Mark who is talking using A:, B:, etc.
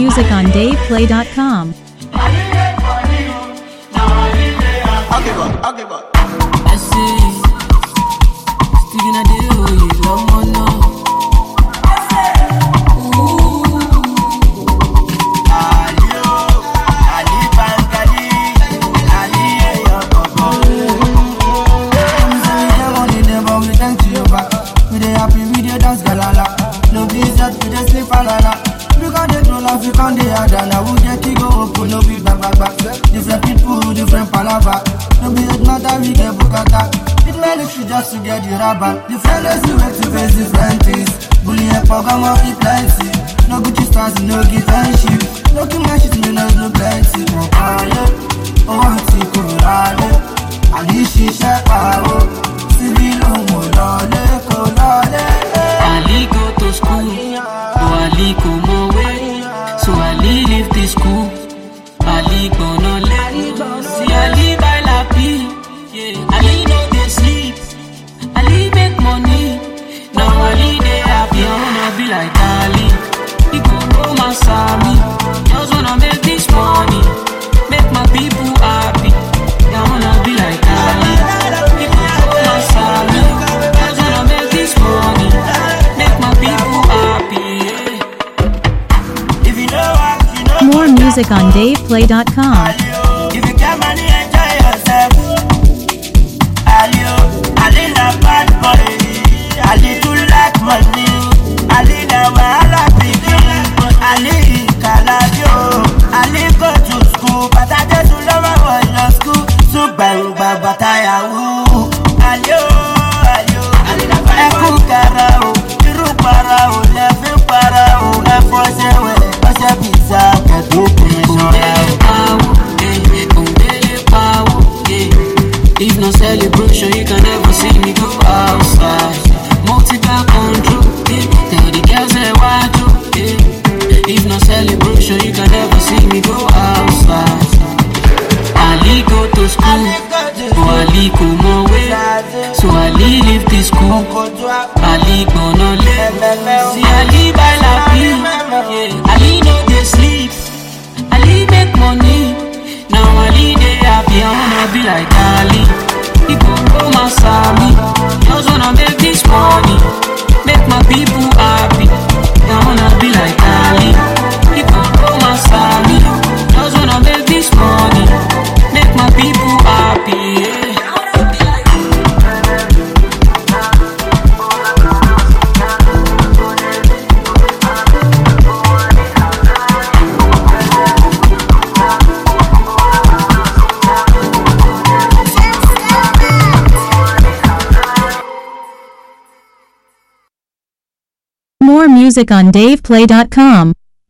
A: music on DavePlay.com.
B: I see, sticking a deal, you love more now.
C: You can't do that, now we get to go open, no be back. Different people, different palava. No be it matter, we get bukata. It makes you just to get your rubber. Different ways you have to face different things. Bully and program or eat plenty. No Gucci stars, no give friendship. No keep my shit, you know, no plenty. Oh, it's a Colorado. I need she share power. Civil, Molole.
B: Ali go to school, Ali come away. So Ali leave the school, Ali gonna let. See Ali buy lappy, yeah. Ali no dey sleep, Ali make money. Now Ali dey happy, I wanna be like Ali. He go romance me, just wanna make this money, make my people happy. I wanna be like Ali. He go romance me, just wanna make this money, make my people happy. Yeah.
A: More music on DavePlay.com.
C: If you get money, enjoy yourself. Ali na bad boy. Ali too like money. Ali na wahala begin. Ali kalabio. Ali go to school, but I just love my boy school. So bang bang batayawu. Ali Eku karao, iru parao, lefi parao, efosewe, ose pizza, kedu
B: If no celebration, you can never see me go outside. Multiple control, tell the girls say why do. If no celebration, you can never see me go outside. Ali go to school, Ali come away. So Ali leave the school, Ali gonna live. See Ali buy lappy, yeah. Ali no dey sleep, Ali make money. Now Ali dey happy, I wanna be like Ali. He go romance me, just wanna make this money, make my people happy. I wanna be like Ali. He go romance me, just wanna make this money, make my people happy. Yeah.
A: More music on DavePlay.com.